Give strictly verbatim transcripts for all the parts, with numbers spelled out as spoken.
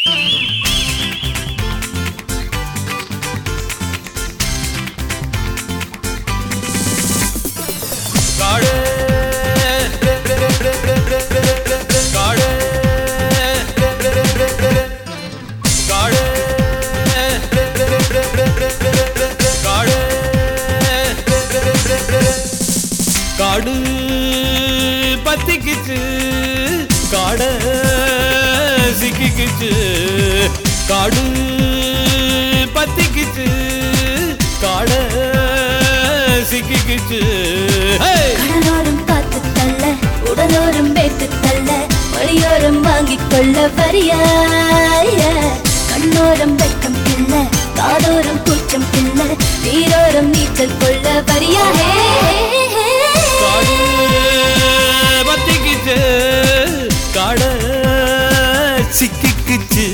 காடு பத்திக்குச்சு காட சிக்கிக்குச்சு காடு பத்திக்குச்சு காட சிக்கிக்குச்சு கடலோரம் காத்து தள்ள உடலோரம் பேத்து தள்ள வழியோரம் வாங்கிக் கொள்ள வரியாய கண்ணோரம் வெக்கம் பிள்ள காதோரம் கூச்சம் பிள்ள நீரோரம் நீச்சல் கொள்ள வரியாயே காடு பத்திக்குச்சு காட சிக்கிக்குச்சு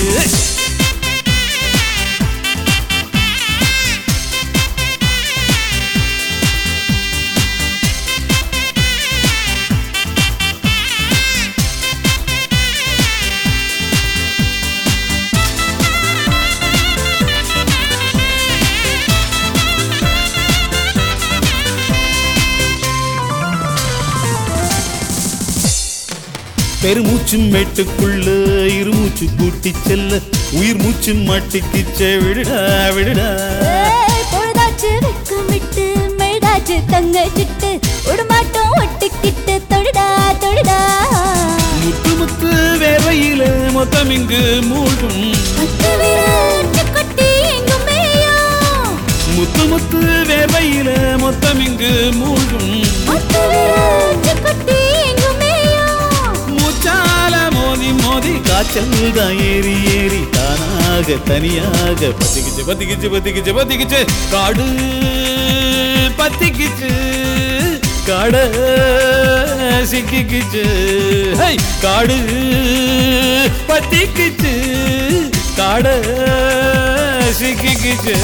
பெருமூச்சு மேட்டுக்குள்ள இருமூச்சு கூட்டி செல்ல உயிர் மூச்சு மாட்டிக்கிச்சே விடுடா விடுடா பொழுதாச்சு வெக்கமிட்டு மெழுதாச்சு தங்க சிட்டு உடுமாட்டம் ஒட்டிக்கிட்டு தொடுடா தொடுடா முத்து முத்து வேர்வையில மொத்தம் இங்கு மூழ்கும் கொட்டி எங்கும் மேயும் முத்து முத்து வேர்வையில மொத்தம் இங்கு மூழ்கும் கொட்டி எங்கும் மேயும் மூச்சால மோதி மோதி காய்ச்சல் தான் ஏறி ஏறி தானாக தனியாக பத்திக்கிச்சு பத்திக்கிச்சு பத்திக்கிச்சு பத்திக்கிச்சு காடு பத்திக்கிச்சு காட சிக்கிக்குச்சு காடு பத்திக்குச்சு காட சிக்கிக்குச்சு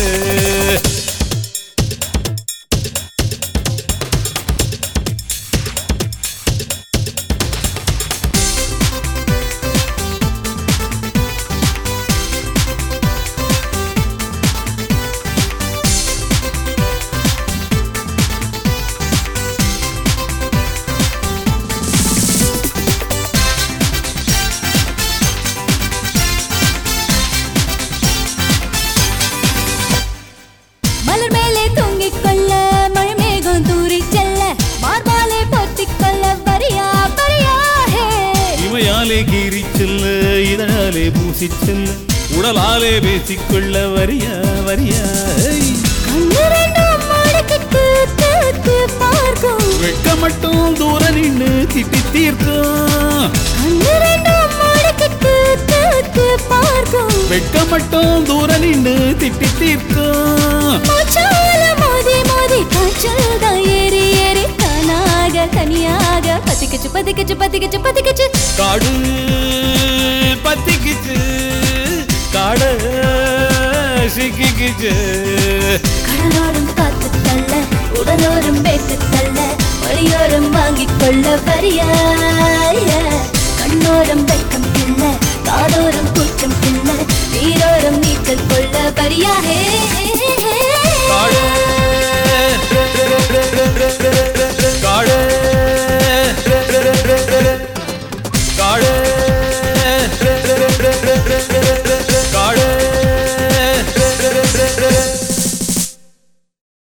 மலர் மேலே தூங்கிக் கொள்ள மழை மேகம் தூரி செல்ல மார்பாலே போத்திக் கொள்ள வரியா வரியா ஹே இமையாலே கீறி செல்ல இதனாலே பூசி செல்ல உடலாலே பேசிக்கொள்ள வரியா வரியா கண்ணு ரெண்டும் மடக்கிட்டு தேத்து பார்க்கும் வெட்க மட்டும் தூர நின்று திட்டி தீர்க்கும் கண்ணு ரெண்டும் மடக்கிட்டு தேத்து பார்க்கும் வெட்க மட்டும் தூர நின்று திட்டி தீர்க்கும் மூச்சால மோதி மோதி காய்ச்சல் தான் ஏறி ஏறி தானாக தனியாக பத்திக்கிச்சு பத்திக்கிச்சு பத்திக்கிச்சு பத்திக்கிச்சு காடு பத்திக்கிச்சு காட சிக்கிக்குச்சு கடலோரம் காத்து தள்ள உடலோரம் பேத்து தள்ள வழியோரம் வாங்கிக் கொள்ள வரியாய கண்ணோரம் வெக்கம் பிள்ள காதோரம் கூச்சம் பிள்ள நீரோரம் நீச்சல் கொள்ள வரியாயே